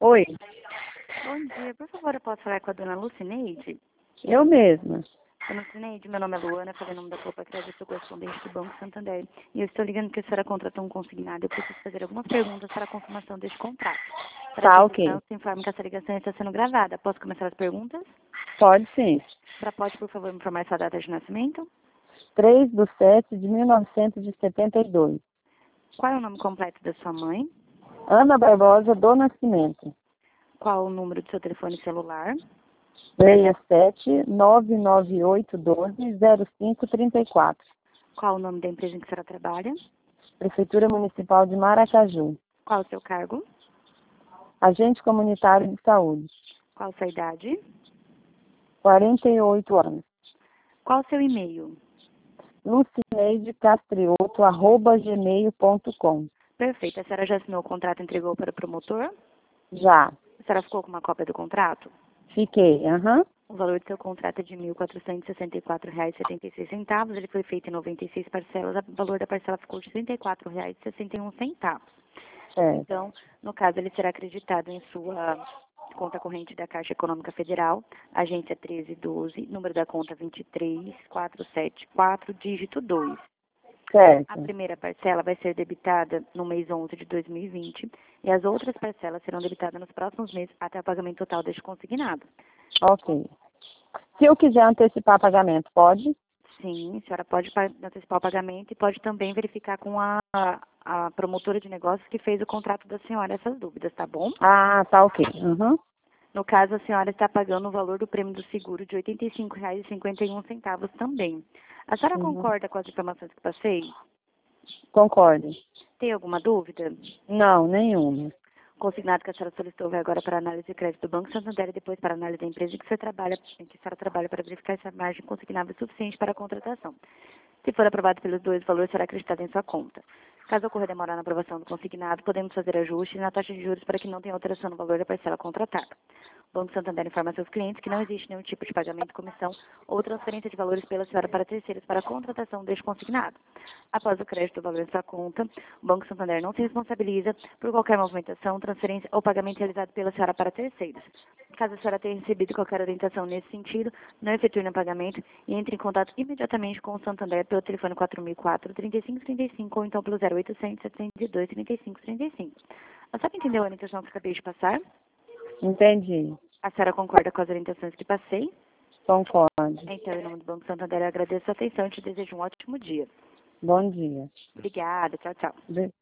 Oi, Bom dia, por favor, eu posso falar com a dona Lucineide? eu mesma. Dona Lucineide, meu nome é Luana, falei em nome da Copa Crédito, sou correspondente do Banco Santander. E eu estou ligando porque a senhora contratou um consignado. Eu preciso fazer algumas perguntas para a confirmação deste contrato. Para Tá, que ok. eu te informe que essa ligação está sendo gravada. Posso começar as perguntas? Pode sim. Pode, por favor, me informar sua data de nascimento? 3/7/1972. Qual é o nome completo da sua mãe? Ana Barbosa do Nascimento. Qual o número do seu telefone celular? 67-99812-0534. Qual o nome da empresa em que a senhora trabalha? Prefeitura Municipal de Maracaju. Qual o seu cargo? Agente comunitário de saúde. Qual a sua idade? 48 anos. Qual o seu e-mail? lucineidecastrioto@gmail.com. Perfeito. A senhora já assinou o contrato e entregou para o promotor? Já. A senhora ficou com uma cópia do contrato? Fiquei, O valor do seu contrato é de R$ 1.464,76. Ele foi feito em 96 parcelas. O valor da parcela ficou de R$ 34,61. Certo. Então, no caso, ele será acreditado em sua conta corrente da Caixa Econômica Federal, agência 1312, número da conta 23474, dígito 2. A Certo. primeira parcela vai ser debitada no mês 11 de 2020 e as outras parcelas serão debitadas nos próximos meses até o pagamento total deste consignado. Ok. Se eu quiser antecipar pagamento, pode? Sim, a senhora pode antecipar o pagamento e pode também verificar com a promotora de negócios que fez o contrato da senhora essas dúvidas, tá bom? Ah, tá ok. Uhum. No caso, a senhora está pagando o valor do prêmio do seguro de R$ 85,51 também. A senhora concorda com as informações que passei? Concordo. Tem alguma dúvida? Não, nenhuma. O consignado que a senhora solicitou vai agora para a análise de crédito do Banco Santander e depois para a análise da empresa em que a senhora trabalha para verificar se a margem consignável é suficiente para a contratação. Se for aprovado pelos dois, o valor será acreditado em sua conta. Caso ocorra demora na aprovação do consignado, podemos fazer ajustes na taxa de juros para que não tenha alteração no valor da parcela contratada. O Banco Santander informa seus clientes que não existe nenhum tipo de pagamento, comissão ou transferência de valores pela senhora para terceiros para a contratação deste consignado. Após o crédito do valor em sua conta, o Banco Santander não se responsabiliza por qualquer movimentação, transferência ou pagamento realizado pela senhora para terceiros. Caso a senhora tenha recebido qualquer orientação nesse sentido, não efetue o pagamento e entre em contato imediatamente com o Santander pelo telefone 4004-3535 ou então pelo 0800-702-3535. A senhora entendeu a orientação que eu acabei de passar? Entendi. A senhora concorda com as orientações que passei? Concordo. Então, em nome do Banco Santander, eu agradeço a atenção e te desejo um ótimo dia. Bom dia. Obrigada. Tchau, tchau.